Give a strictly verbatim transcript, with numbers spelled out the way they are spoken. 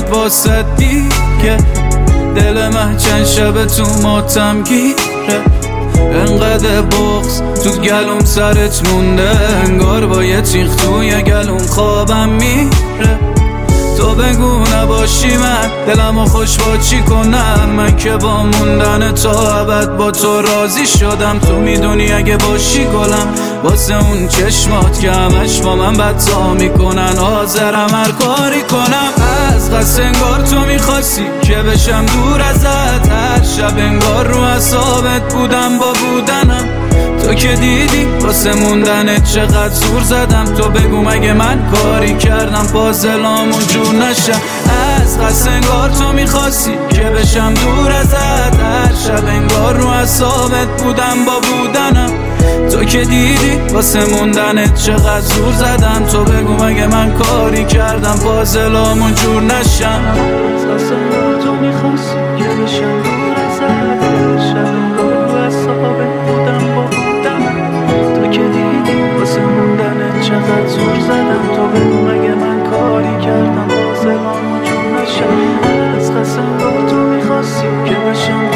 شد واسه دیگه، دل من چند شب تو ماتم گیره، انقدر بغض تو گلوم سرت مونده، انگار با یه تیغ توی گلوم خوابم میره. تو بگو نباشی من دلمو خوش با چی کنم، من که با موندن تا ابد با تو راضی شدم. تو میدونی اگه باشی گلم، واسه اون چشمات که همش با من بدتا میکنن، حاضرم هر کاری کنم. از قصد انگار تو میخواستی که بشم دور ازت، هر شب انگار رو اعصابت بودم با بودنم. تو که دیدی واسه موندنت چقدر زور زدم، تو بگو مگه من کاری کردم پازلامون جور نشه. از قصد انگار تو میخواستی که بشم دور ازت، هر شب انگار رو اعصابت بودم با بودنم. تو که دیدی واسه موندنت چقدر زور زدم، تو بگو مگه من کاری کردم پازلامون جور نشن. از قصد انگار تو میخواستی که بشم دور ازت، هر شب انگار رو اعصابت بودم با چقدر زور زدم، تو بگو مگه من کاری کردم پازلامون جور نشن. از قسم با تو میخواستی که بشم